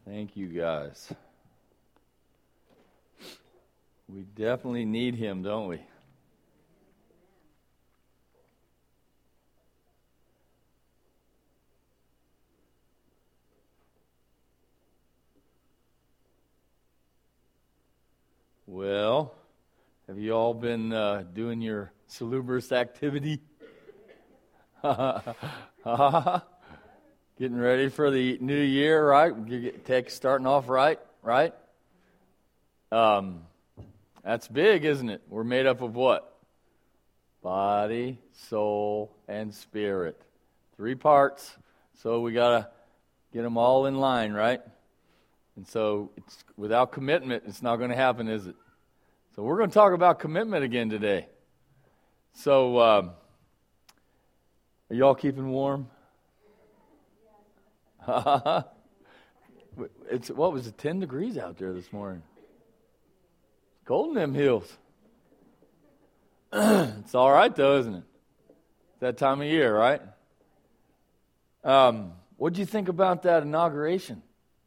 Thank you, guys. We definitely need him, don't we? Well, have you all been doing your salubrious activity? Getting ready for the new year, right? Starting off right? That's big, isn't it? We're made up of what? Body, soul, and spirit. 3 parts. So we got to get them all in line, right? And so without commitment, it's not going to happen, is it? So we're going to talk about commitment again today. So are you all keeping warm? What was it, 10 degrees out there this morning? Cold in them hills. It's all right, though, isn't it? It's that time of year, right? What did you think about that inauguration?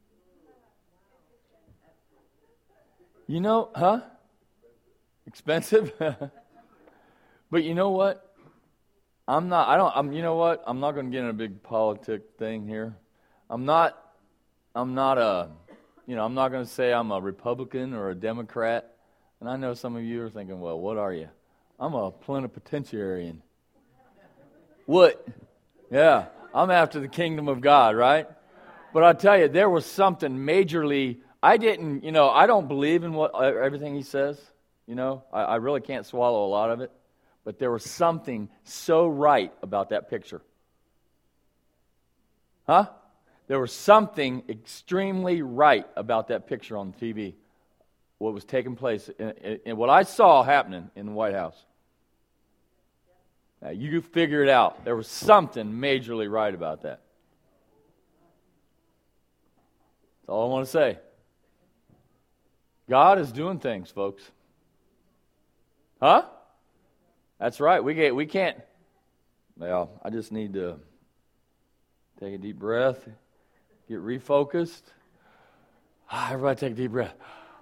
You know, expensive? But you know what? I'm not going to get in a big politic thing here. I'm not going to say I'm a Republican or a Democrat. And I know some of you are thinking, well, what are you? I'm a plenipotentiarian. What? Yeah, I'm after the kingdom of God, right? But I tell you, there was something majorly, I don't believe in everything he says. I really can't swallow a lot of it. But there was something so right about that picture. Huh? There was something extremely right about that picture on TV. What was taking place and what I saw happening in the White House. Now, you figure it out. There was something majorly right about that. That's all I want to say. God is doing things, folks. Huh? That's right. We can't. Well, I just need to take a deep breath, get refocused. Everybody take a deep breath.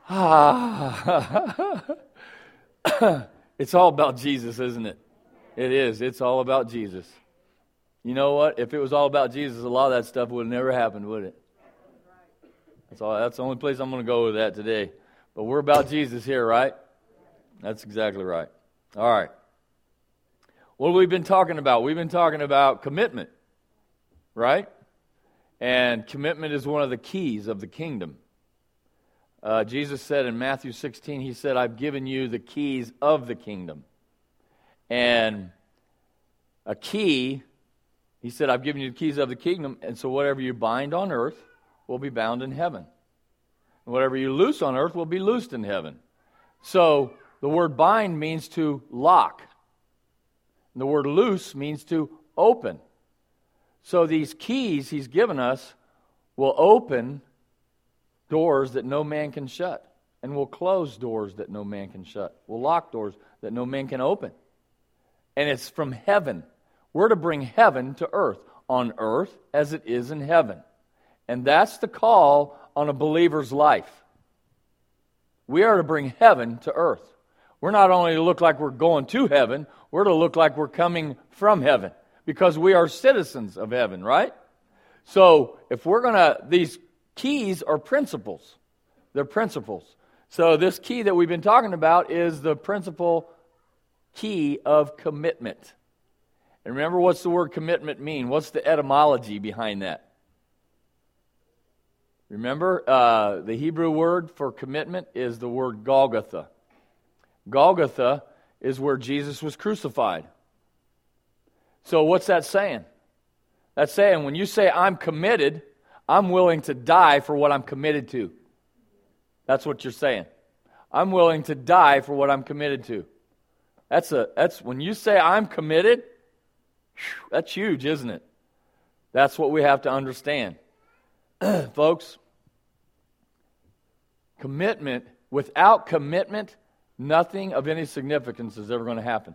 It's all about Jesus, isn't it? It is. It's all about Jesus. You know what? If it was all about Jesus, a lot of that stuff would have never happened, would it? That's the only place I'm going to go with that today. But we're about Jesus here, right? That's exactly right. All right. What have we been talking about? We've been talking about commitment, right? And commitment is one of the keys of the kingdom. Jesus said in Matthew 16, he said, I've given you the keys of the kingdom. And a key, he said, I've given you the keys of the kingdom, and so whatever you bind on earth will be bound in heaven. And whatever you loose on earth will be loosed in heaven. So the word bind means to lock. And the word loose means to open. So these keys he's given us will open doors that no man can shut, and will close doors that no man can shut. Will lock doors that no man can open. And it's from heaven. We're to bring heaven to earth, on earth as it is in heaven. And that's the call on a believer's life. We are to bring heaven to earth. We're not only to look like we're going to heaven, we're to look like we're coming from heaven, because we are citizens of heaven, right? So if we're going to, these keys are principles. They're principles. So this key that we've been talking about is the principal key of commitment. And remember, what's the word commitment mean? What's the etymology behind that? Remember, the Hebrew word for commitment is the word Golgotha. Golgotha is where Jesus was crucified. So what's that saying? That's saying when you say I'm committed, I'm willing to die for what I'm committed to. That's what you're saying. I'm willing to die for what I'm committed to. That's when you say I'm committed, that's huge, isn't it? That's what we have to understand. Folks, commitment, without commitment, nothing of any significance is ever going to happen.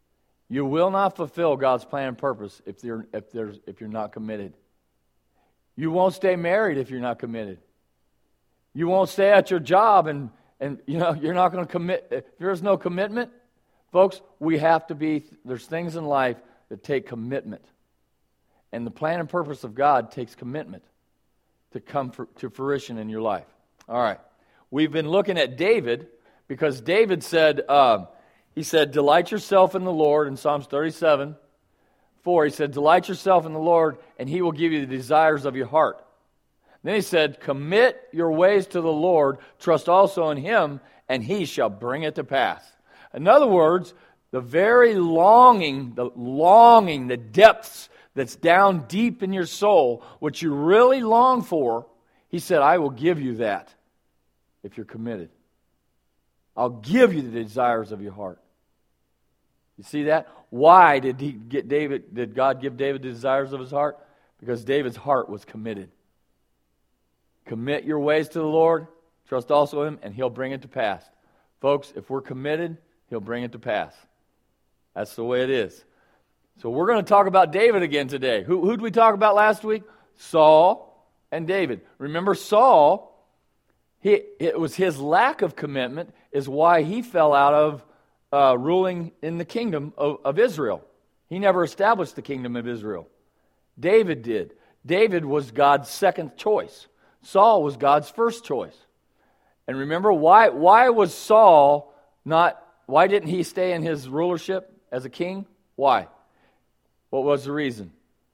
You will not fulfill God's plan and purpose if you're not committed. You won't stay married if you're not committed. You won't stay at your job and you're not going to commit. If there's no commitment, folks, there's things in life that take commitment. And the plan and purpose of God takes commitment to come to fruition in your life. All right. We've been looking at David because David said, delight yourself in the Lord in Psalms 37:4. He said, delight yourself in the Lord and He will give you the desires of your heart. Then he said, commit your ways to the Lord, trust also in Him, and He shall bring it to pass. In other words, the very longing, the depths that's down deep in your soul, what you really long for, He said, I will give you that if you're committed. I'll give you the desires of your heart. You see that? Why did God give David the desires of his heart? Because David's heart was committed. Commit your ways to the Lord, trust also Him, and He'll bring it to pass. Folks, if we're committed, He'll bring it to pass. That's the way it is. So we're going to talk about David again today. Who did we talk about last week? Saul and David. Remember Saul, it was his lack of commitment is why he fell out of ruling in the kingdom of Israel. He never established the kingdom of Israel. David did. David was God's second choice. Saul was God's first choice. And remember, why was Saul why didn't he stay in his rulership as a king? Why? What was the reason?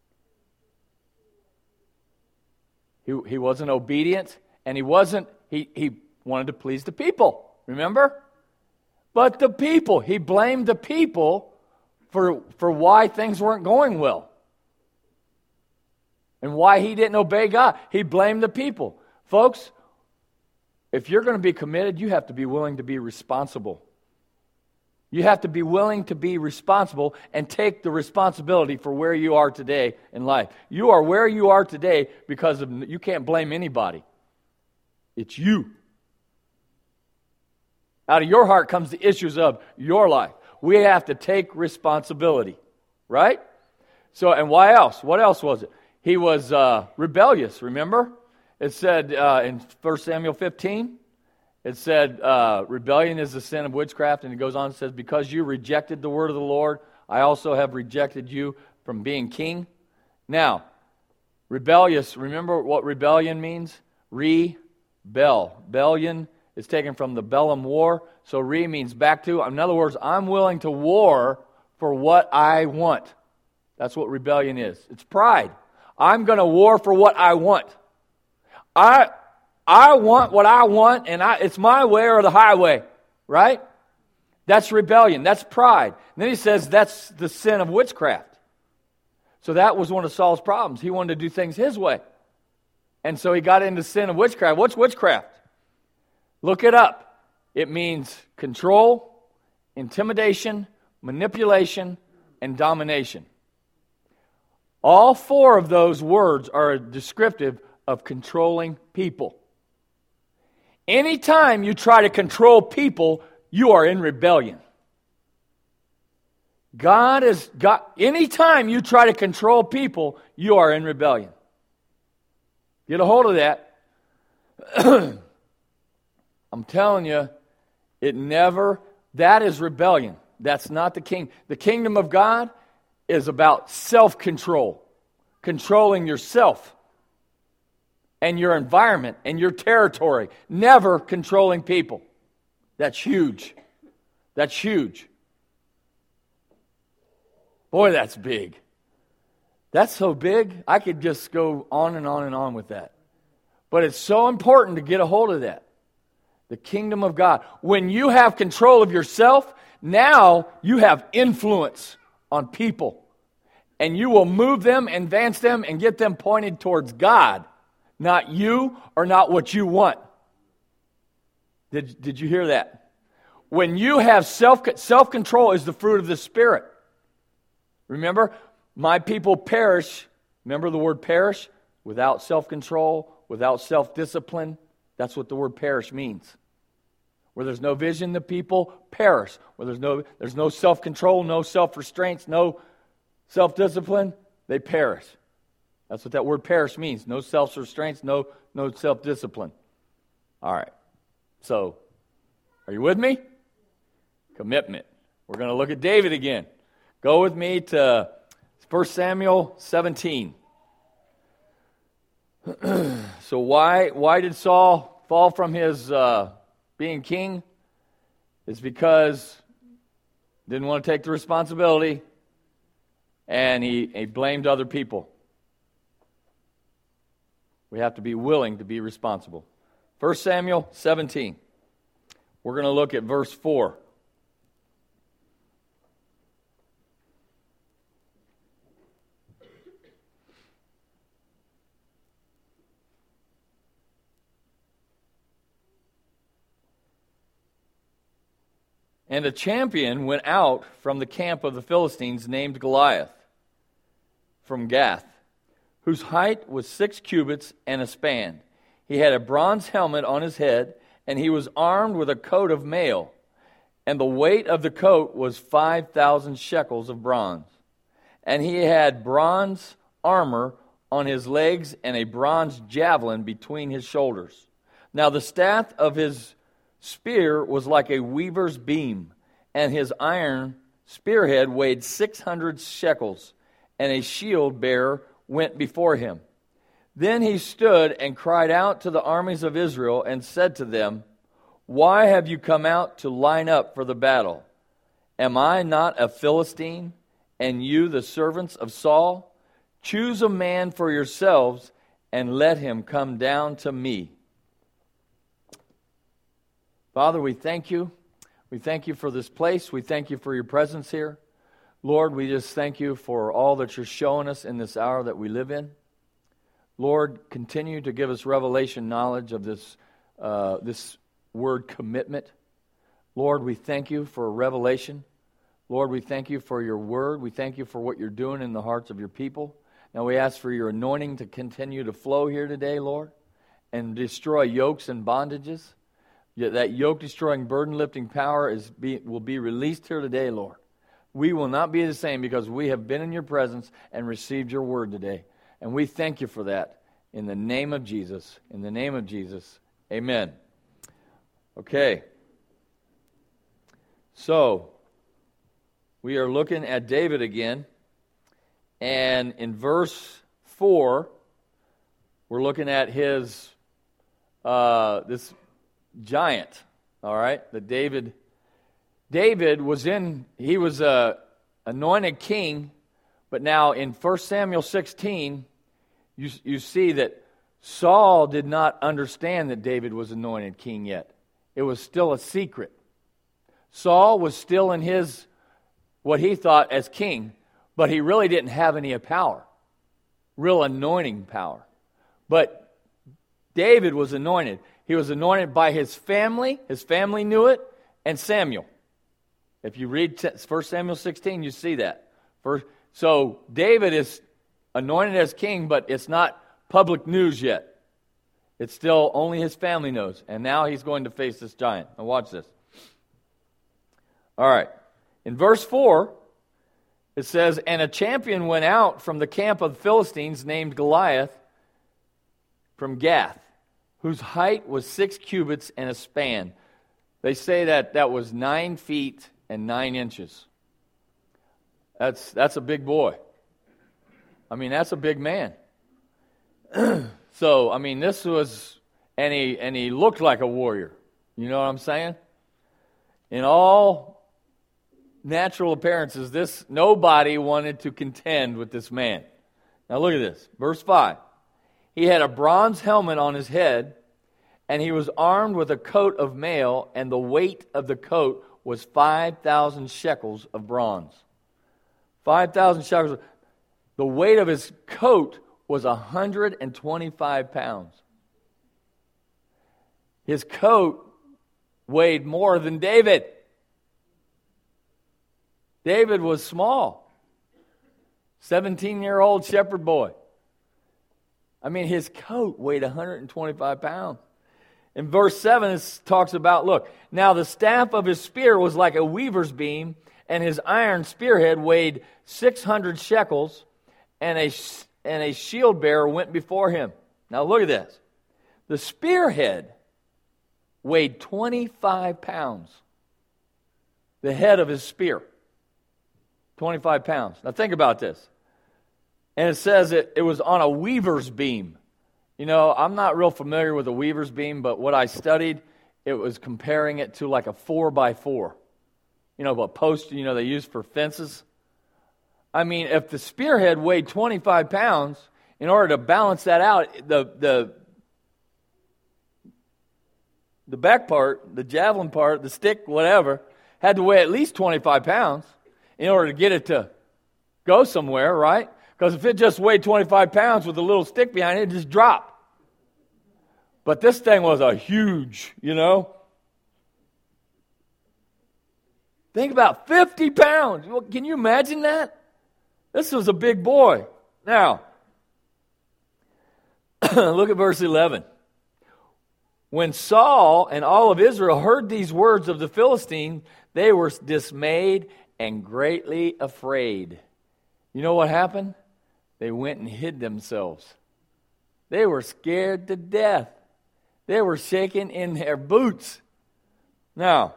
He wasn't obedient, and he wanted to please the people, remember? But the people, he blamed the people for why things weren't going well. And why he didn't obey God. He blamed the people. Folks, if you're going to be committed, you have to be willing to be responsible. You have to be willing to be responsible and take the responsibility for where you are today in life. You are where you are today because you can't blame anybody. It's you. Out of your heart comes the issues of your life. We have to take responsibility, right? So, and why else? What else was it? He was rebellious, remember? It said in 1 Samuel 15, it said, rebellion is the sin of witchcraft, and it goes on and says, because you rejected the word of the Lord, I also have rejected you from being king. Now, rebellious, remember what rebellion means? Rebel. Bellion is taken from the Bellum War, so means back to. In other words, I'm willing to war for what I want. That's what rebellion is. It's pride. I'm going to war for what I want. I want what I want, and it's my way or the highway, right? That's rebellion. That's pride. And then he says that's the sin of witchcraft. So that was one of Saul's problems. He wanted to do things his way. And so he got into sin of witchcraft. What's witchcraft? Look it up. It means control, intimidation, manipulation, and domination. All four of those words are descriptive of controlling people. Anytime you try to control people, you are in rebellion. Anytime you try to control people, you are in rebellion. Get a hold of that. I'm telling you, that is rebellion. That's not the king. The kingdom of God is about self-control, controlling yourself and your environment and your territory, never controlling people. That's huge. That's huge. Boy, that's big. That's so big, I could just go on and on and on with that. But it's so important to get a hold of that. The kingdom of God. When you have control of yourself, now you have influence on people. And you will move them, advance them, and get them pointed towards God. Not you or not what you want. Did you hear that? When you have self-control is the fruit of the Spirit. Remember, my people perish. Remember the word perish? Without self-control, without self-discipline. That's what the word perish means. Where there's no vision, the people perish. Where there's no self-control, no self-restraints, no self-discipline, they perish. That's what that word perish means. No self-restraints, no self-discipline. All right. So, are you with me? Commitment. We're going to look at David again. Go with me to 1 Samuel 17. So why did Saul fall from his being king? It's because he didn't want to take the responsibility, and he blamed other people. We have to be willing to be responsible. 1 Samuel 17. We're going to look at verse 4. And a champion went out from the camp of the Philistines named Goliath from Gath, whose height was 6 cubits and a span. He had a bronze helmet on his head, and he was armed with a coat of mail, and the weight of the coat was 5,000 shekels of bronze. And he had bronze armor on his legs and a bronze javelin between his shoulders. Now the staff of his spear was like a weaver's beam, and his iron spearhead weighed 600 shekels, and a shield bearer went before him. Then he stood and cried out to the armies of Israel and said to them, "Why have you come out to line up for the battle? Am I not a Philistine, and you the servants of Saul? Choose a man for yourselves, and let him come down to me." Father, we thank you. We thank you for this place. We thank you for your presence here. Lord, we just thank you for all that you're showing us in this hour that we live in. Lord, continue to give us revelation knowledge of this word commitment. Lord, we thank you for revelation. Lord, we thank you for your word. We thank you for what you're doing in the hearts of your people. Now we ask for your anointing to continue to flow here today, Lord, and destroy yokes and bondages. That yoke-destroying, burden-lifting power will be released here today, Lord. We will not be the same because we have been in your presence and received your word today. And we thank you for that in the name of Jesus. In the name of Jesus, amen. Okay. So, we are looking at David again. And in verse 4, we're looking at his, this giant, all right, that David was he was a anointed king, but now in 1 Samuel 16, you see that Saul did not understand that David was anointed king yet. It was still a secret. Saul was still in his, what he thought as king, but he really didn't have any power, real anointing power. But David was anointed. He was anointed by his family. His family knew it, and Samuel. If you read 1 Samuel 16, you see that. So David is anointed as king, but it's not public news yet. It's still only his family knows. And now he's going to face this giant. Now watch this. All right. In verse 4, it says, "And a champion went out from the camp of the Philistines named Goliath from Gath, whose height was 6 cubits and a span." They say that was 9 feet and 9 inches. That's a big boy. I mean, that's a big man. So, I mean, this was, and he looked like a warrior. You know what I'm saying? In all natural appearances, nobody wanted to contend with this man. Now look at this. Verse 5. "He had a bronze helmet on his head, and he was armed with a coat of mail, and the weight of the coat was 5,000 shekels of bronze." 5,000 shekels. The weight of his coat was 125 pounds. His coat weighed more than David. David was small. 17-year-old shepherd boy. I mean, his coat weighed 125 pounds. In verse 7, it talks about, look, "Now the staff of his spear was like a weaver's beam, and his iron spearhead weighed 600 shekels, and and a shield bearer went before him. Now look at this. The spearhead weighed 25 pounds. The head of his spear. 25 pounds. Now think about this. And it says it was on a weaver's beam. You know, I'm not real familiar with a weaver's beam, but what I studied, it was comparing it to like a 4x4. You know, a post, you know, they use for fences. I mean, if the spearhead weighed 25 pounds, in order to balance that out, the back part, the javelin part, the stick, whatever, had to weigh at least 25 pounds in order to get it to go somewhere, right? Because if it just weighed 25 pounds with a little stick behind it, it'd just drop. But this thing was a huge, you know. Think about 50 pounds. Can you imagine that? This was a big boy. Now, look at verse 11. When Saul and all of Israel heard these words of the Philistine, they were dismayed and greatly afraid. You know what happened? They went and hid themselves. They were scared to death. They were shaking in their boots. Now,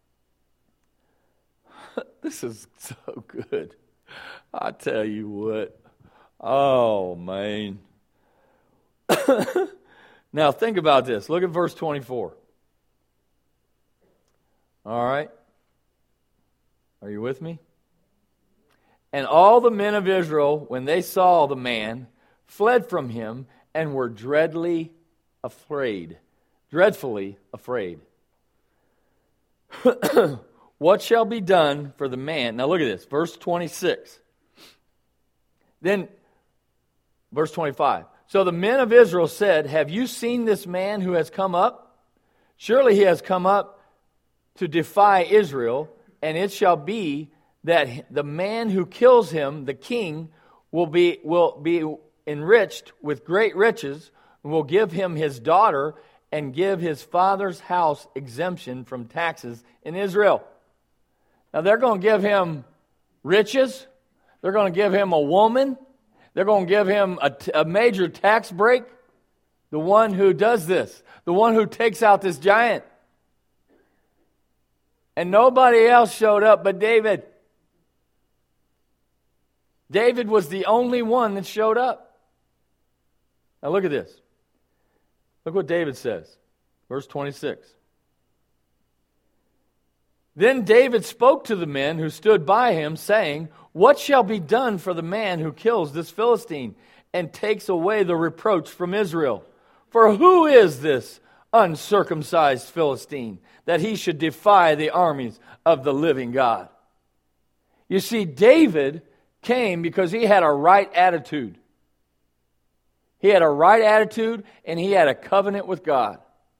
this is so good. I tell you what. Oh, man. Now, think about this. Look at verse 24. All right. Are you with me? And all the men of Israel, when they saw the man, fled from him and were dreadfully afraid. Dreadfully afraid. What shall be done for the man? Now look at this, verse 26. Then, verse 25. So the men of Israel said, have you seen this man who has come up? Surely he has come up to defy Israel, and it shall be that the man who kills him, the king, will be enriched with great riches, and will give him his daughter, and give his father's house exemption from taxes in Israel. Now they're going to give him riches. They're going to give him a woman. They're going to give him a major tax break. The one who does this. The one who takes out this giant. And nobody else showed up but David. David was the only one that showed up. Now look at this. Look what David says. Verse 26. Then David spoke to the men who stood by him, saying, what shall be done for the man who kills this Philistine and takes away the reproach from Israel? For who is this uncircumcised Philistine that he should defy the armies of the living God? You see, David came because he had a right attitude. He had a right attitude and he had a covenant with God.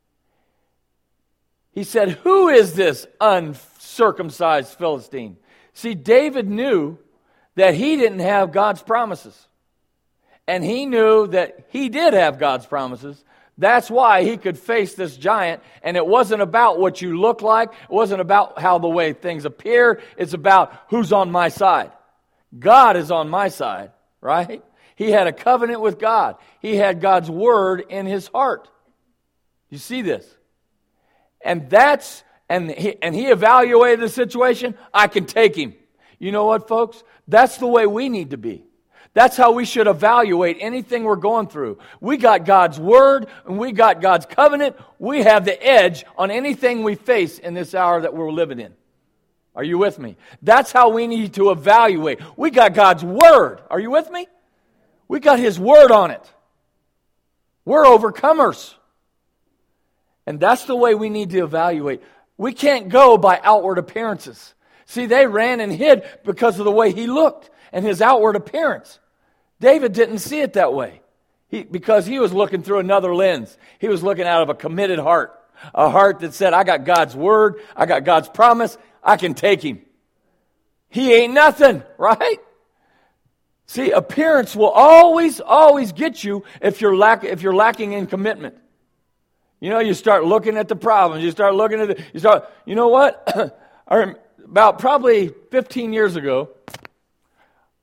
He said, who is this uncircumcised Philistine? See, David knew that he didn't have God's promises. And he knew that he did have God's promises. That's why he could face this giant. And it wasn't about what you look like. It wasn't about how the way things appear. It's about who's on my side. God is on my side, right? He had a covenant with God. He had God's word in his heart. You see this? And he evaluated the situation. I can take him. You know what, folks? That's the way we need to be. That's how we should evaluate anything we're going through. We got God's word and we got God's covenant. We have the edge on anything we face in this hour that we're living in. Are you with me? That's how we need to evaluate. We got God's word. Are you with me? We got his word on it. We're overcomers. And that's the way we need to evaluate. We can't go by outward appearances. See, they ran and hid because of the way he looked and his outward appearance. David didn't see it that way because he was looking through another lens. He was looking out of a committed heart, a heart that said, I got God's word, I got God's promise, I can take him. He ain't nothing, right? See, appearance will always get you if you're lacking in commitment. You know, you start looking at the problems. You start looking at you know what? About probably 15 years ago,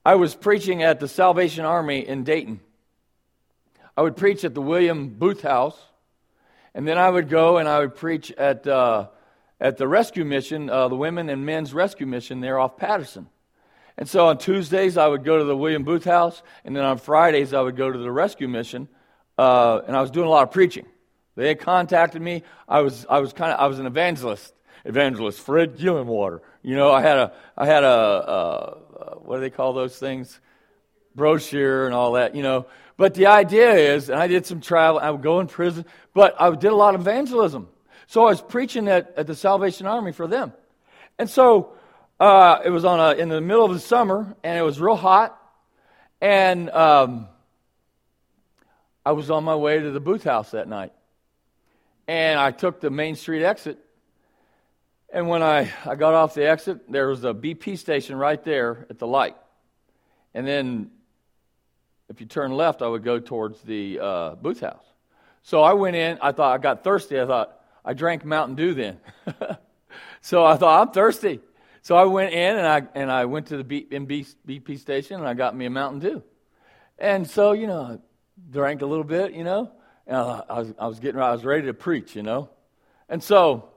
I was preaching at the Salvation Army in Dayton. I would preach at the William Booth House, and then I would go and I would preach at the rescue mission, the Women and Men's Rescue Mission there off Patterson. And so on Tuesdays, I would go to the William Booth House, and then on Fridays, I would go to the rescue mission, and I was doing a lot of preaching. They had contacted me. I was an evangelist Fred Gillenwater. You know, I had a what do they call those things? Brochure and all that, you know. But the idea is, and I did some travel, I would go in prison, but I did a lot of evangelism. So I was preaching at the Salvation Army for them. And so it was in the middle of the summer, and it was real hot, and I was on my way to the Booth House that night. And I took the Main Street exit, and when I got off the exit, there was a BP station right there at the light. And then if you turn left, I would go towards the Booth House. So I went in. I thought I got thirsty. I drank Mountain Dew then. So I thought, I'm thirsty. So I went in and I went to the BP station and I got me a Mountain Dew. And so, you know, I drank a little bit, you know, and I was ready to preach, you know. And so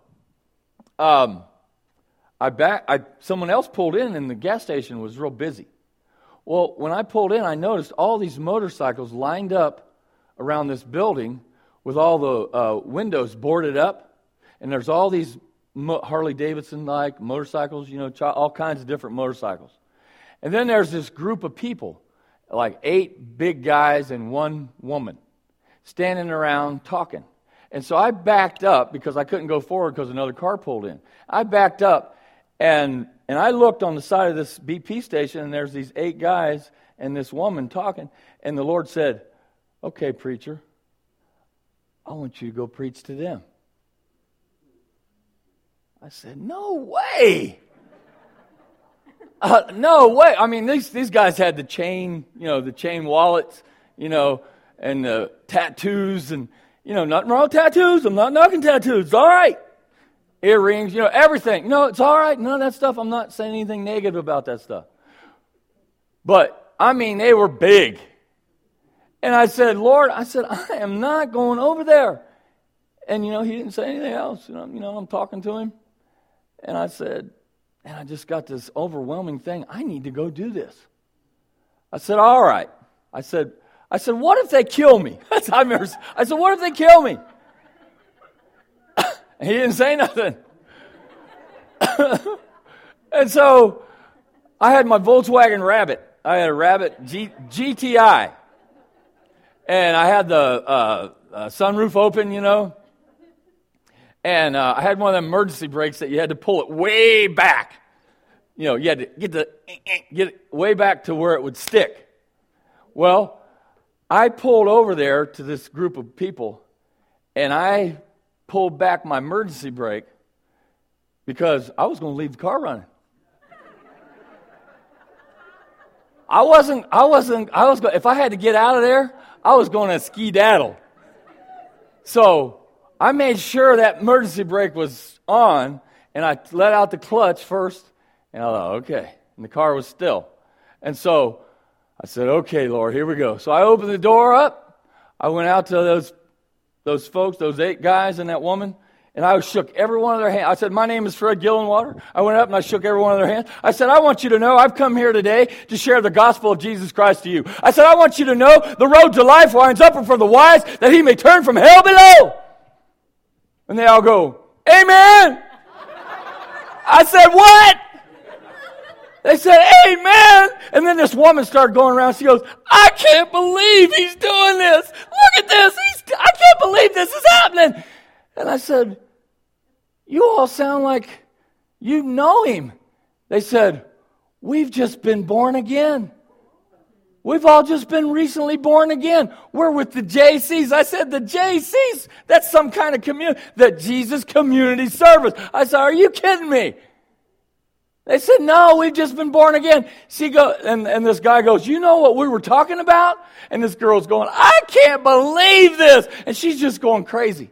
someone else pulled in and the gas station was real busy. Well, when I pulled in, I noticed all these motorcycles lined up around this building with all the windows boarded up, and there's all these Harley-Davidson-like motorcycles, you know, all kinds of different motorcycles. And then there's this group of people, like 8 big guys and 1 woman, standing around talking. And so I backed up because I couldn't go forward because another car pulled in. I backed up, and I looked on the side of this BP station, and there's these 8 guys and this woman talking. And the Lord said, okay, preacher, I want you to go preach to them. I said, no way. No way. I mean, these guys had the chain, you know, the chain wallets, you know, and the tattoos, and, you know, nothing wrong with tattoos. I'm not knocking tattoos. It's all right. Earrings, you know, everything. You know, it's all right. None of that stuff. I'm not saying anything negative about that stuff. But, I mean, they were big. And I said, Lord, I am not going over there. And, you know, he didn't say anything else. You know, I'm talking to him. And I said, and I just got this overwhelming thing. I need to go do this. I said, all right. I said, what if they kill me? I said, what if they kill me? And he didn't say nothing. And so I had my Volkswagen Rabbit. I had a Rabbit GTI. And I had the sunroof open, you know. And I had one of them emergency brakes that you had to pull it way back. You know, you had to get it way back to where it would stick. Well, I pulled over there to this group of people, and I pulled back my emergency brake because I was going to leave the car running. If I had to get out of there, I was going to skedaddle. So I made sure that emergency brake was on, and I let out the clutch first, and I thought, okay. And the car was still. And so I said, okay, Lord, here we go. So I opened the door up. I went out to those folks, those 8 guys and that woman, and I shook every one of their hands. I said, my name is Fred Gillenwater. I went up and I shook every one of their hands. I said, I want you to know I've come here today to share the gospel of Jesus Christ to you. I said, I want you to know the road to life winds upward for the wise, that he may turn from hell below. And they all go, amen. I said, what? They said, amen. And then this woman started going around. She goes, I can't believe he's doing this. Look at this. I can't believe this is happening. And I said, you all sound like you know him. They said, we've just been born again. We've all just been recently born again. We're with the JCs. I said, the JCs? That's some kind of community, the Jesus Community Service. I said, are you kidding me? They said, no, we've just been born again. And this guy goes, you know what we were talking about? And this girl's going, I can't believe this. And she's just going crazy.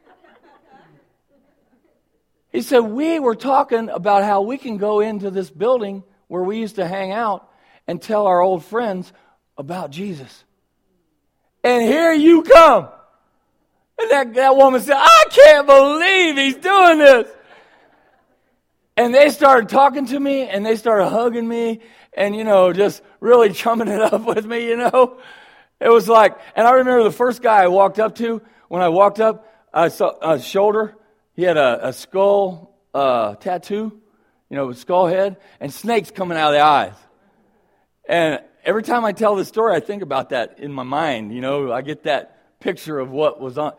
He said, we were talking about how we can go into this building where we used to hang out, and tell our old friends about Jesus. And here you come. And that woman said, I can't believe he's doing this. And they started talking to me, and they started hugging me, and, just really chumming it up with me, It was like, and I remember the first guy I walked up to, when I walked up, I saw a shoulder. He had a skull tattoo, skull head, and snakes coming out of the eyes. And every time I tell this story, I think about that in my mind. I get that picture of what was on.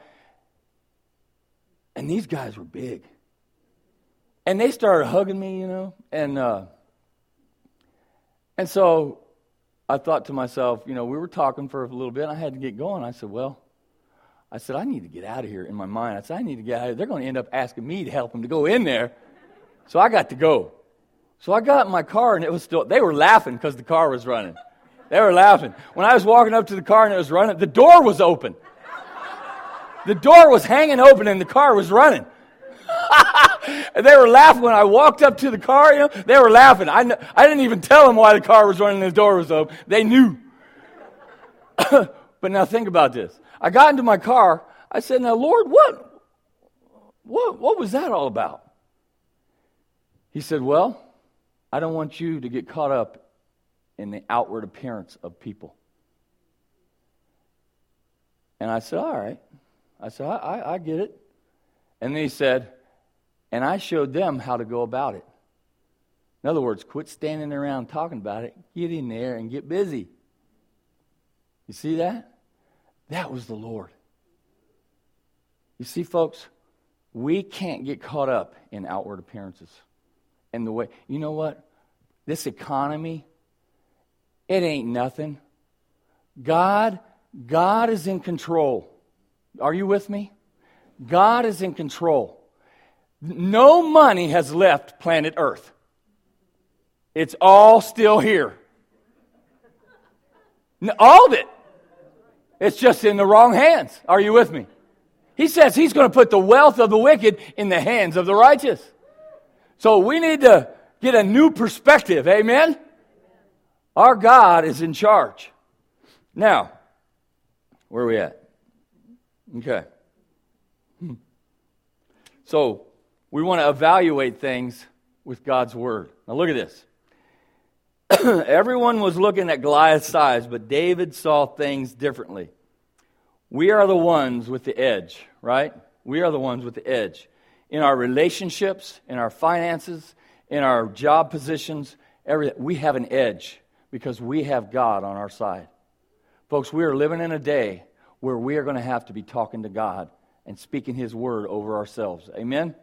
And these guys were big. And they started hugging me, and so I thought to myself, we were talking for a little bit, and I had to get going. I said, I need to get out of here in my mind. I said, I need to get out of here. They're going to end up asking me to help them to go in there. So I got to go. So I got in my car, and it was still, they were laughing because the car was running. They were laughing. When I was walking up to the car and it was running, the door was open. The door was hanging open and the car was running. And they were laughing when I walked up to the car, they were laughing. I didn't even tell them why the car was running and the door was open. They knew. But now think about this. I got into my car. I said, now, Lord, what was that all about? He said, well, I don't want you to get caught up in the outward appearance of people. And I said, all right. I said, I get it. And then he said, and I showed them how to go about it. In other words, quit standing around talking about it. Get in there and get busy. You see that? That was the Lord. You see, folks, we can't get caught up in outward appearances. And the way, you know what? This economy, it ain't nothing. God is in control. Are you with me? God is in control. No money has left planet Earth. It's all still here. All of it. It's just in the wrong hands. Are you with me? He says he's going to put the wealth of the wicked in the hands of the righteous. So we need to get a new perspective. Amen? Our God is in charge. Now, where are we at? Okay. So, we want to evaluate things with God's Word. Now look at this. Everyone was looking at Goliath's size, but David saw things differently. We are the ones with the edge, right? We are the ones with the edge. In our relationships, in our finances, in our job positions, everything, we have an edge because we have God on our side. Folks, we are living in a day where we are going to have to be talking to God and speaking His Word over ourselves. Amen?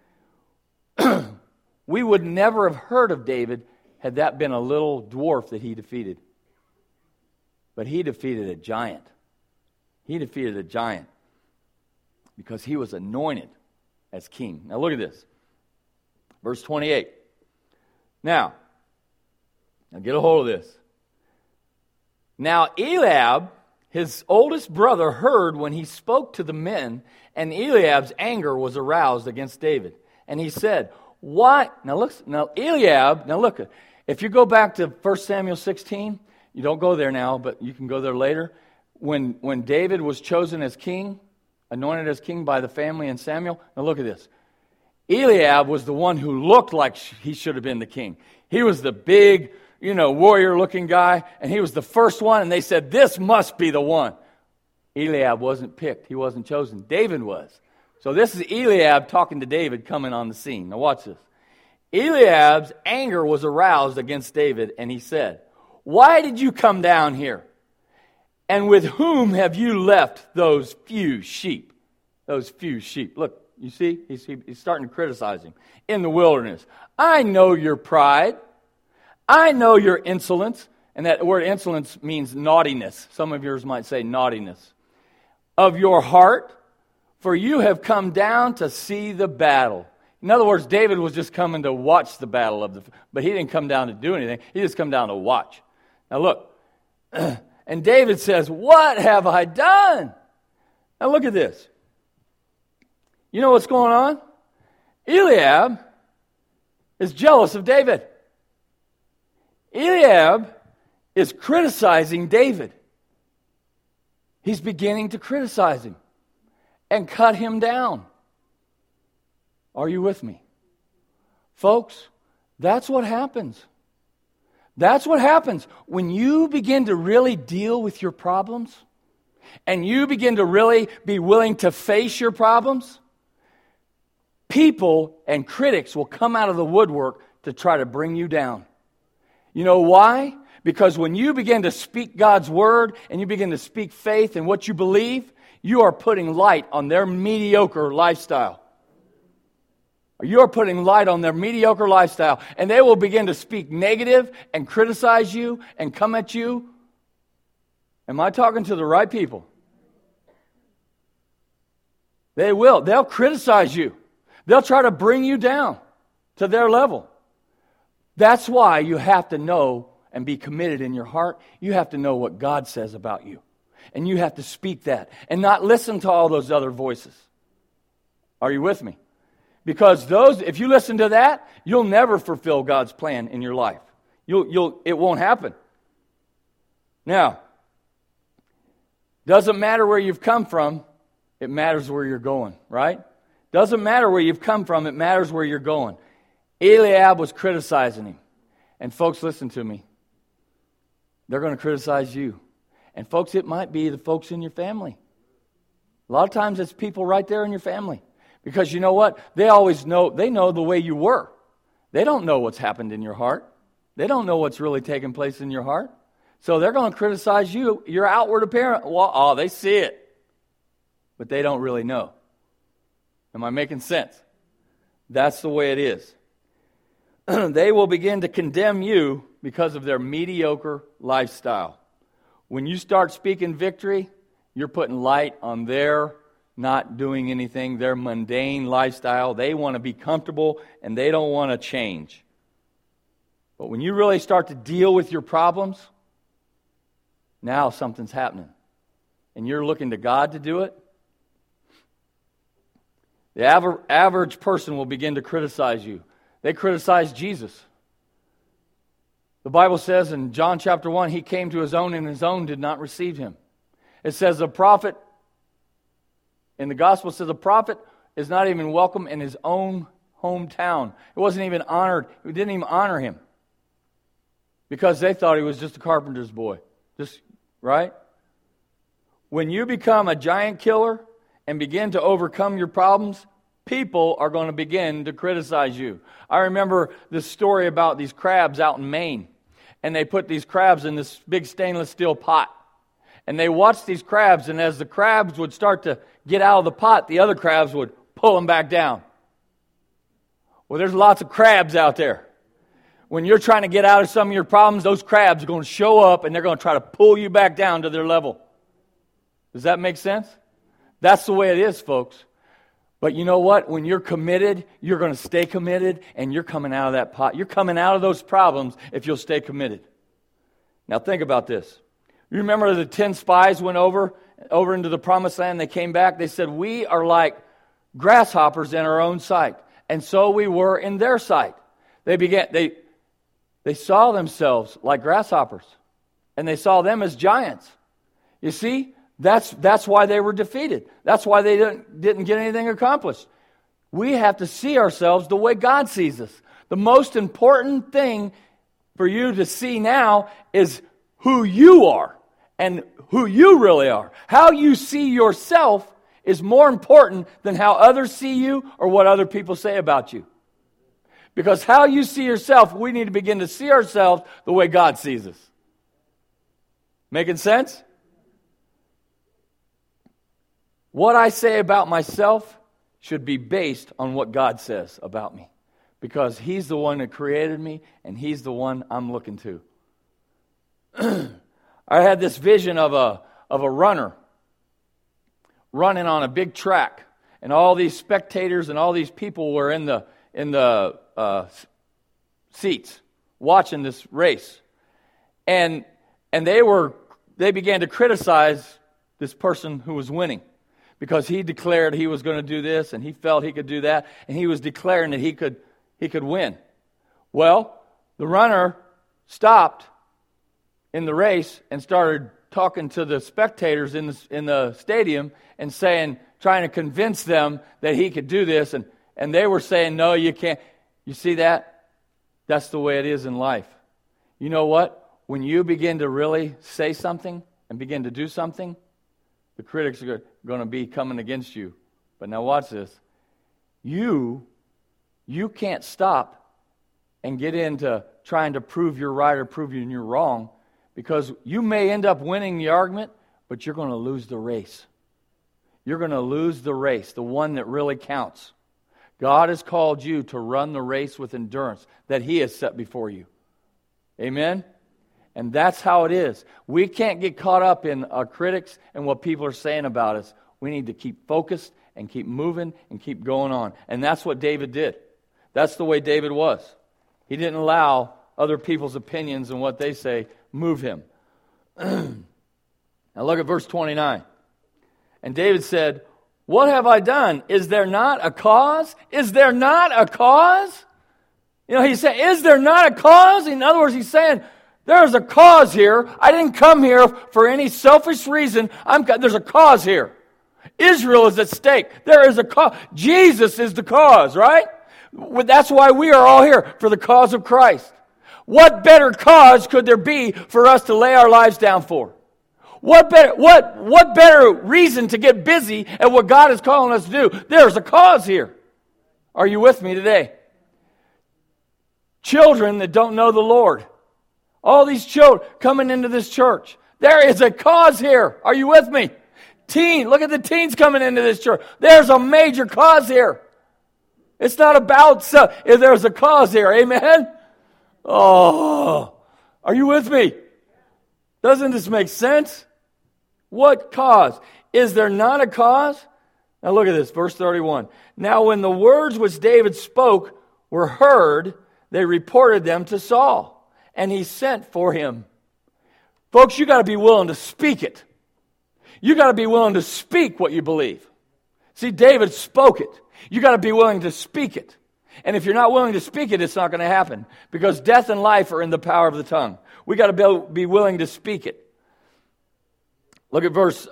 We would never have heard of David had that been a little dwarf that he defeated. But he defeated a giant. He defeated a giant because he was anointed as king. Now look at this. Verse 28. Now get a hold of this. Now Eliab, his oldest brother, heard when he spoke to the men, and Eliab's anger was aroused against David. And he said, what? Now Eliab, look, if you go back to 1 Samuel 16, you don't go there now, but you can go there later. When David was chosen as king, anointed as king by the family and Samuel, now look at this. Eliab was the one who looked like he should have been the king. He was the big, warrior-looking guy, and he was the first one, and they said, this must be the one. Eliab wasn't picked. He wasn't chosen. David was. So this is Eliab talking to David coming on the scene. Now watch this. Eliab's anger was aroused against David, and he said, why did you come down here? And with whom have you left those few sheep? Those few sheep. Look, you see? He's starting to criticize him. In the wilderness. I know your pride. I know your insolence. And that word insolence means naughtiness. Some of yours might say naughtiness. Of your heart, for you have come down to see the battle. In other words, David was just coming to watch the battle but he didn't come down to do anything. He just come down to watch. Now look, and David says, what have I done? Now look at this. You know what's going on? Eliab is jealous of David. Eliab is criticizing David. He's beginning to criticize him and cut him down. Are you with me? Folks, that's what happens. That's what happens when you begin to really deal with your problems and you begin to really be willing to face your problems. People and critics will come out of the woodwork to try to bring you down. You know why? Because when you begin to speak God's word and you begin to speak faith in what you believe, you are putting light on their mediocre lifestyle. You are putting light on their mediocre lifestyle, and they will begin to speak negative and criticize you and come at you. Am I talking to the right people? They will. They'll criticize you. They'll try to bring you down to their level. That's why you have to know and be committed in your heart. You have to know what God says about you. And you have to speak that and not listen to all those other voices. Are you with me? Because if you listen to that, you'll never fulfill God's plan in your life. It won't happen. Now, doesn't matter where you've come from, it matters where you're going, right? Doesn't matter where you've come from, it matters where you're going. Eliab was criticizing him. And folks, listen to me. They're going to criticize you. And folks, it might be the folks in your family. A lot of times it's people right there in your family. Because you know what? They know the way you were. They don't know what's happened in your heart. They don't know what's really taking place in your heart. So they're going to criticize you, your outward appearance. Well, they see it. But they don't really know. Am I making sense? That's the way it is. They will begin to condemn you because of their mediocre lifestyle. When you start speaking victory, you're putting light on their not doing anything, their mundane lifestyle. They want to be comfortable and they don't want to change. But when you really start to deal with your problems, now something's happening. And you're looking to God to do it. The average person will begin to criticize you. They criticize Jesus. The Bible says in John chapter 1, he came to his own and his own did not receive him. It says a prophet, in the gospel it says a prophet is not even welcome in his own hometown. It wasn't even honored. We didn't even honor him. Because they thought he was just a carpenter's boy. Right? When you become a giant killer and begin to overcome your problems, people are going to begin to criticize you. I remember this story about these crabs out in Maine. And they put these crabs in this big stainless steel pot. And they watched these crabs, and as the crabs would start to get out of the pot, the other crabs would pull them back down. Well, there's lots of crabs out there. When you're trying to get out of some of your problems, those crabs are going to show up, and they're going to try to pull you back down to their level. Does that make sense? That's the way it is, folks. But you know what? When you're committed, you're going to stay committed, and you're coming out of that pot. You're coming out of those problems if you'll stay committed. Now think about this. You remember the 10 spies went over into the promised land. They came back. They said, we are like grasshoppers in our own sight. And so we were in their sight. They saw themselves like grasshoppers. And they saw them as giants. You see, that's why they were defeated. That's why they didn't get anything accomplished. We have to see ourselves the way God sees us. The most important thing for you to see now is who you are and who you really are. How you see yourself is more important than how others see you or what other people say about you. Because how you see yourself, we need to begin to see ourselves the way God sees us. Making sense? What I say about myself should be based on what God says about me. Because He's the one that created me, and He's the one I'm looking to. I had this vision of a runner running on a big track, and all these spectators and all these people were in the seats watching this race, and they began to criticize this person who was winning because he declared he was going to do this and he felt he could do that, and he was declaring that he could win. Well, the runner stopped in the race and started talking to the spectators in the stadium and trying to convince them that he could do this, and they were saying, no, you can't. You see that? That's the way it is in life. You know what? When you begin to really say something and begin to do something, the critics are going to be coming against you. But now watch this. You can't stop and get into trying to prove you're right or prove you're wrong, because you may end up winning the argument, but you're going to lose the race. You're going to lose the race, the one that really counts. God has called you to run the race with endurance that He has set before you. Amen? And that's how it is. We can't get caught up in our critics and what people are saying about us. We need to keep focused and keep moving and keep going on. And that's what David did. That's the way David was. He didn't allow other people's opinions and what they say move him. Now look at verse 29. And David said, what have I done? Is there not a cause? Is there not a cause? You know, he said, is there not a cause? In other words, he's saying, there's a cause here. I didn't come here for any selfish reason. There's a cause here. Israel is at stake. There is a cause. Jesus is the cause, right? That's why we are all here, for the cause of Christ. What better cause could there be for us to lay our lives down for? What better reason to get busy at what God is calling us to do? There's a cause here. Are you with me today? Children that don't know the Lord. All these children coming into this church. There is a cause here. Are you with me? Look at the teens coming into this church. There's a major cause here. It's not about self. There's a cause here. Amen? Oh, are you with me? Doesn't this make sense? What cause? Is there not a cause? Now look at this, verse 31. Now when the words which David spoke were heard, they reported them to Saul, and he sent for him. Folks, you got to be willing to speak it. You got to be willing to speak what you believe. See, David spoke it. You got to be willing to speak it. And if you're not willing to speak it, it's not going to happen. Because death and life are in the power of the tongue. We got to be willing to speak it. Look at verse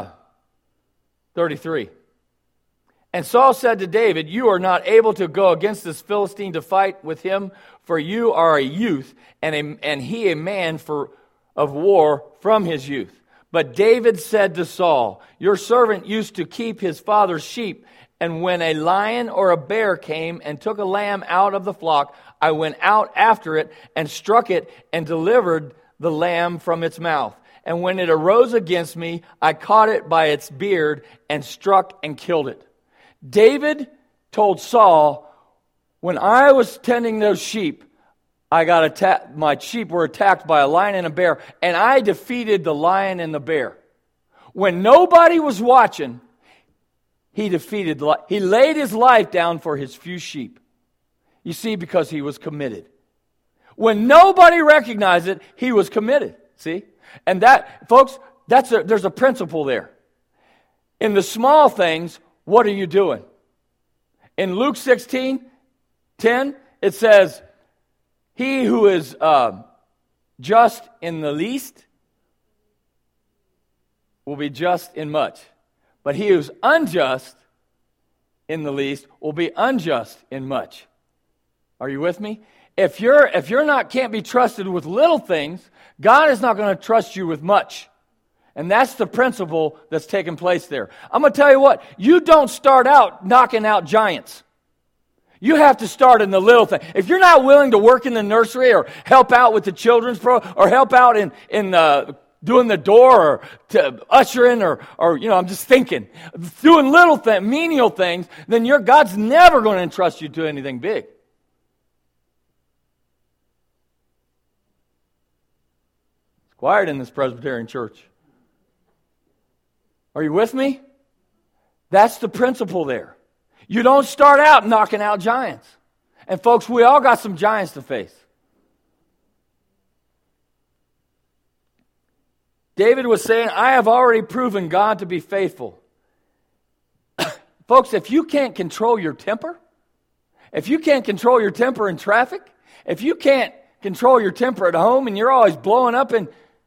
33. And Saul said to David, you are not able to go against this Philistine to fight with him, for you are a youth, and he a man of war from his youth. But David said to Saul, your servant used to keep his father's sheep, and when a lion or a bear came and took a lamb out of the flock, I went out after it and struck it and delivered the lamb from its mouth. And when it arose against me, I caught it by its beard and struck and killed it. David told Saul, when I was tending those sheep, I got attacked. My sheep were attacked by a lion and a bear, and I defeated the lion and the bear. When nobody was watching, he defeated the lion. He laid his life down for his few sheep. You see, because he was committed. When nobody recognized it, he was committed. See? And that, folks, there's a principle there. In the small things, what are you doing? In Luke 16:10, it says, he who is just in the least will be just in much. But he who's unjust in the least will be unjust in much. Are you with me? If you're not can't be trusted with little things, God is not going to trust you with much. And that's the principle that's taking place there. I'm going to tell you what, you don't start out knocking out giants. You have to start in the little thing. If you're not willing to work in the nursery or help out with the children's program or help out in doing the door or to ushering or I'm just thinking, doing little things, menial things, then God's never going to entrust you to anything big. It's quiet in this Presbyterian church. Are you with me? That's the principle there. You don't start out knocking out giants. And folks, we all got some giants to face. David was saying, I have already proven God to be faithful. Folks, if you can't control your temper, if you can't control your temper in traffic, if you can't control your temper at home and you're always blowing up, and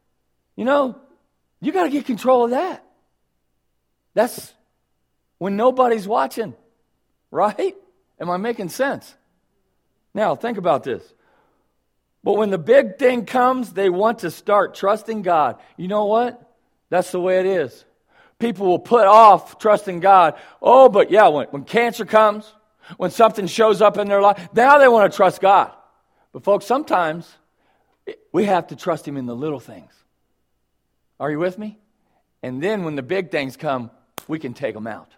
You got to get control of that. That's when nobody's watching, right? Am I making sense? Now, think about this. But when the big thing comes, they want to start trusting God. You know what? That's the way it is. People will put off trusting God. Oh, but yeah, when cancer comes, when something shows up in their life, now they want to trust God. But folks, sometimes we have to trust Him in the little things. Are you with me? And then when the big things come, we can take them out.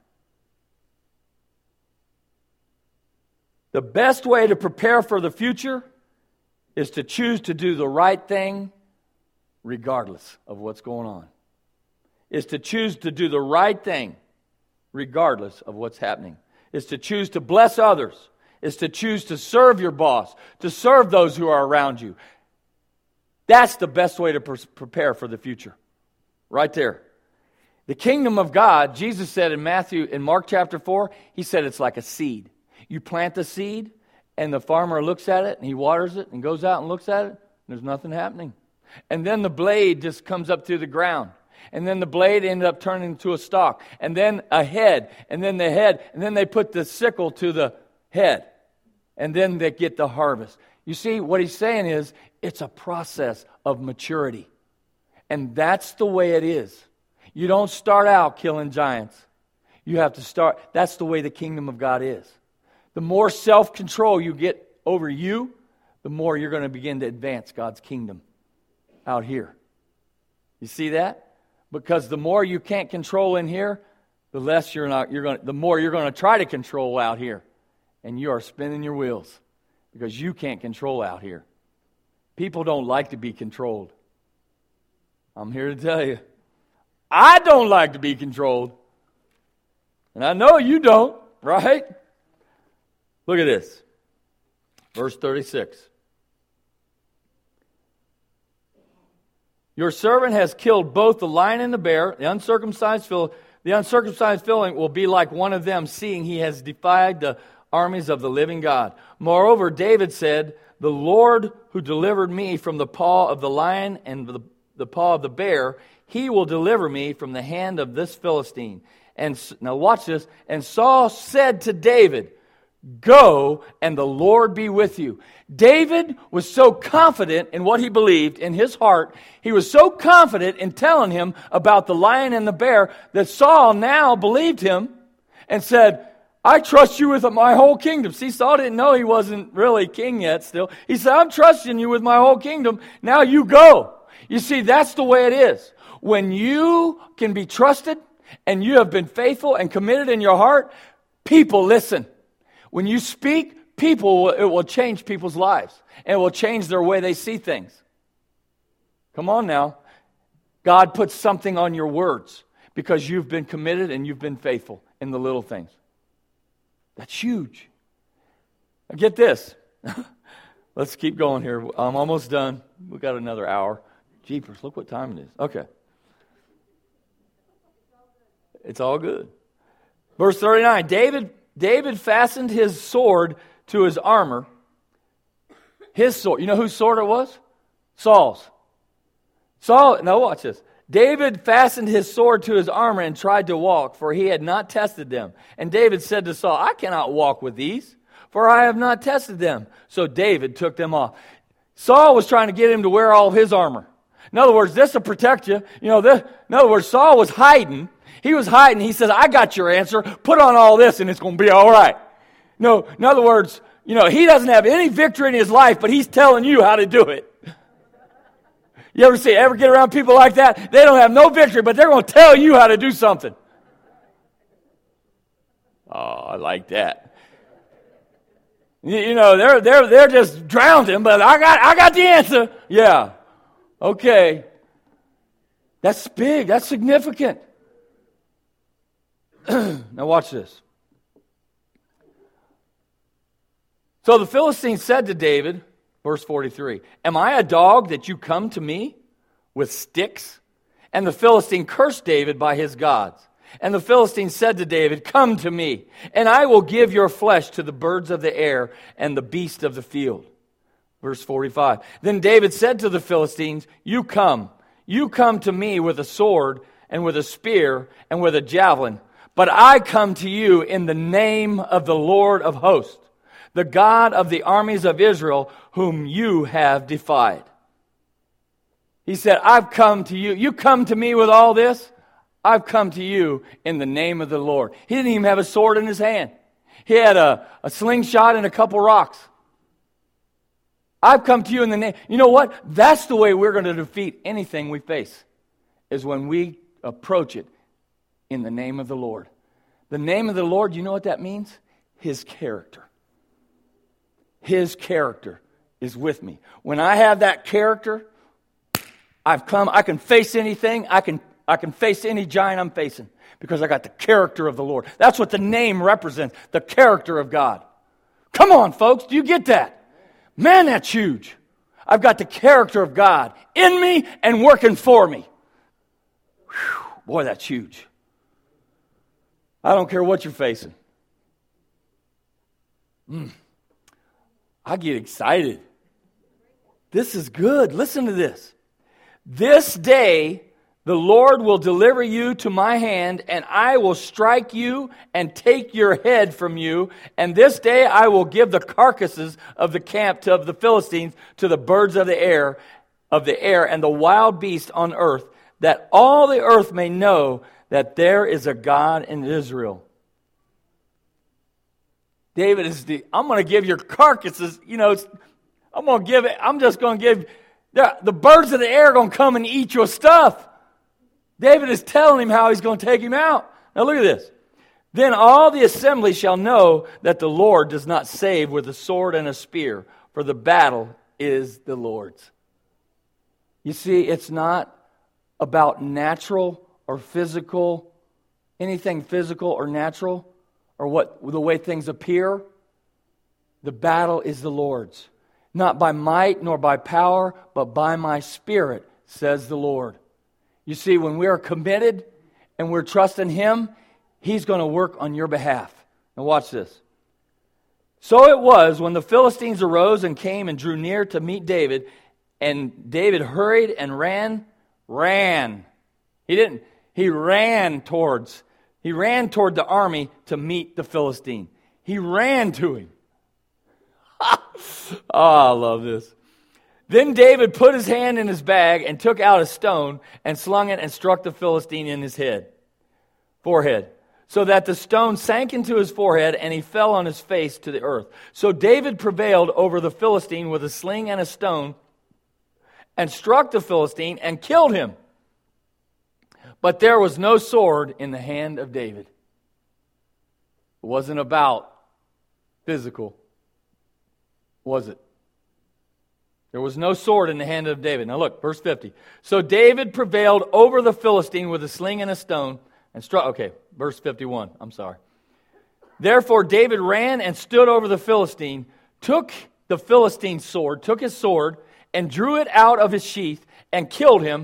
The best way to prepare for the future is to choose to do the right thing regardless of what's going on. Is to choose to do the right thing regardless of what's happening. Is to choose to bless others. Is to choose to serve your boss. To serve those who are around you. That's the best way to prepare for the future. Right there. The kingdom of God, Jesus said in Mark chapter 4, He said it's like a seed. You plant the seed, and the farmer looks at it, and he waters it, and goes out and looks at it, and there's nothing happening. And then the blade just comes up through the ground. And then the blade ended up turning into a stalk. And then a head, and then the head, and then they put the sickle to the head. And then they get the harvest. You see, what He's saying is, it's a process of maturity. And that's the way it is. You don't start out killing giants. You have to start, that's the way the kingdom of God is. The more self-control you get over you, the more you're going to begin to advance God's kingdom out here. You see that? Because the more you can't control in here, the more you're going to try to control out here. And you are spinning your wheels because you can't control out here. People don't like to be controlled. I'm here to tell you, I don't like to be controlled. And I know you don't, right? Look at this. Verse 36. Your servant has killed both the lion and the bear. The uncircumcised filling will be like one of them, seeing he has defied the armies of the living God. Moreover, David said, the Lord who delivered me from the paw of the lion and the paw of the bear, He will deliver me from the hand of this Philistine. And now watch this. And Saul said to David, go, and the Lord be with you. David was so confident in what he believed in his heart. He was so confident in telling him about the lion and the bear that Saul now believed him and said, I trust you with my whole kingdom. See, Saul didn't know he wasn't really king yet still. He said, I'm trusting you with my whole kingdom. Now you go. You see, that's the way it is. When you can be trusted and you have been faithful and committed in your heart, people listen. When you speak, it will change people's lives. And it will change their way they see things. Come on now. God puts something on your words because you've been committed and you've been faithful in the little things. That's huge. Now get this. Let's keep going here. I'm almost done. We've got another hour. Jeepers, look what time it is. Okay. It's all good. Verse 39, David fastened his sword to his armor. His sword. You know whose sword it was? Saul's. Now watch this. David fastened his sword to his armor and tried to walk, for he had not tested them. And David said to Saul, I cannot walk with these, for I have not tested them. So David took them off. Saul was trying to get him to wear all of his armor. In other words, this will protect you. In other words, Saul was hiding. He was hiding. He says, I got your answer. Put on all this and it's going to be all right. No, in other words, he doesn't have any victory in his life, but he's telling you how to do it. You ever get around people like that? They don't have no victory, but they're going to tell you how to do something. Oh, I like that. They're just drowning, but I got the answer. Yeah. Okay. That's big. That's significant. Now watch this. So the Philistines said to David, verse 43, am I a dog that you come to me with sticks? And the Philistine cursed David by his gods. And the Philistine said to David, come to me, and I will give your flesh to the birds of the air and the beasts of the field. Verse 45, then David said to the Philistines, you come, You come to me with a sword and with a spear and with a javelin, but I come to you in the name of the Lord of hosts, the God of the armies of Israel, whom you have defied. He said, I've come to you. You come to me with all this? I've come to you in the name of the Lord. He didn't even have a sword in his hand. He had a slingshot and a couple rocks. I've come to you in the name. You know what? That's the way we're going to defeat anything we face, is when we approach it in the name of the Lord. The name of the Lord, you know what that means? His character. His character is with me. When I have that character, I've come, I can face anything. I can face any giant I'm facing because I got the character of the Lord. That's what the name represents, the character of God. Come on, folks, do you get that? Man, that's huge. I've got the character of God in me and working for me. Whew, boy, that's huge. I don't care what you're facing. I get excited. This is good. Listen to this. This day the Lord will deliver you to my hand, and I will strike you and take your head from you. And this day I will give the carcasses of the camp of the Philistines to the birds of the air, and the wild beasts on earth, that all the earth may know that there is a God in Israel. David is I'm going to give your carcasses, I'm just going to give, the birds of the air are going to come and eat your stuff. David is telling him how he's going to take him out. Now look at this. Then all the assembly shall know that the Lord does not save with a sword and a spear, for the battle is the Lord's. You see, it's not about natural or physical, anything physical or natural, or the way things appear. The battle is the Lord's. Not by might nor by power, but by my Spirit, says the Lord. You see, when we are committed and we're trusting Him, He's going to work on your behalf. Now watch this. So it was when the Philistines arose and came and drew near to meet David, and David hurried and ran. He ran toward the army to meet the Philistine. He ran to him. Oh, I love this. Then David put his hand in his bag and took out a stone and slung it and struck the Philistine in his forehead, so that the stone sank into his forehead and he fell on his face to the earth. So David prevailed over the Philistine with a sling and a stone and struck the Philistine and killed him. But there was no sword in the hand of David. It wasn't about physical, was it? There was no sword in the hand of David. Now look, verse 50. So David prevailed over the Philistine with a sling and a stone and struck. Okay, verse 51. I'm sorry. Therefore David ran and stood over the Philistine, took the Philistine's sword, took his sword, and drew it out of his sheath and killed him,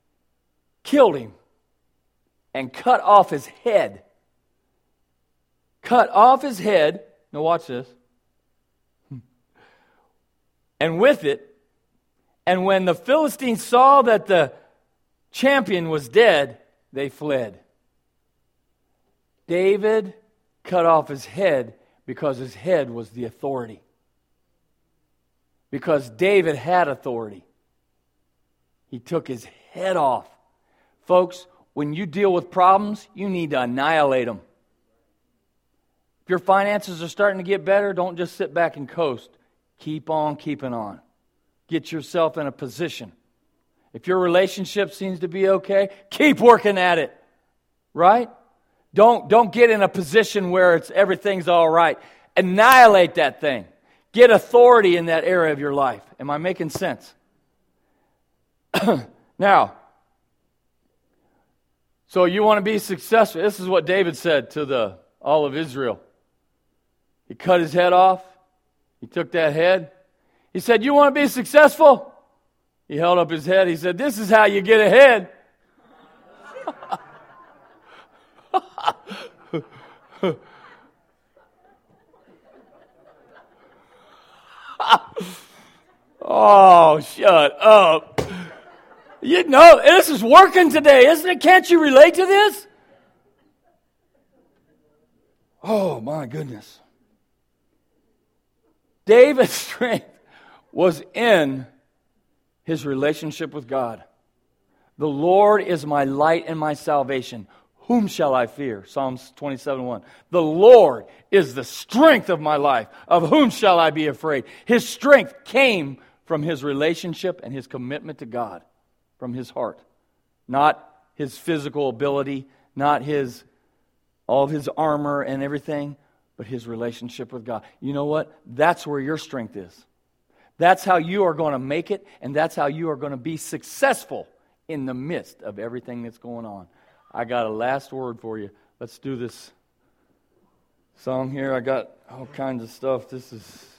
and cut off his head. Cut off his head. Now watch this. And with it, and when the Philistines saw that the champion was dead, they fled. David cut off his head because his head was the authority. Because David had authority. He took his head off. Folks, when you deal with problems, you need to annihilate them. If your finances are starting to get better, don't just sit back and coast. Keep on keeping on. Get yourself in a position. If your relationship seems to be okay, keep working at it. Right? Don't get in a position where everything's all right. Annihilate that thing. Get authority in that area of your life. Am I making sense? Now, so you want to be successful. This is what David said to all of Israel. He cut his head off. He took that head. He said, you want to be successful? He held up his head. He said, this is how you get ahead. Oh, shut up. You know, this is working today, isn't it? Can't you relate to this? Oh, my goodness. David's strength was in his relationship with God. The Lord is my light and my salvation. Whom shall I fear? Psalms 27:1. The Lord is the strength of my life. Of whom shall I be afraid? His strength came from his relationship and his commitment to God, from his heart. Not his physical ability, not all of his armor and everything, but his relationship with God. You know what? That's where your strength is. That's how you are going to make it, and that's how you are going to be successful in the midst of everything that's going on. I got a last word for you. Let's do this song here. I got all kinds of stuff. This is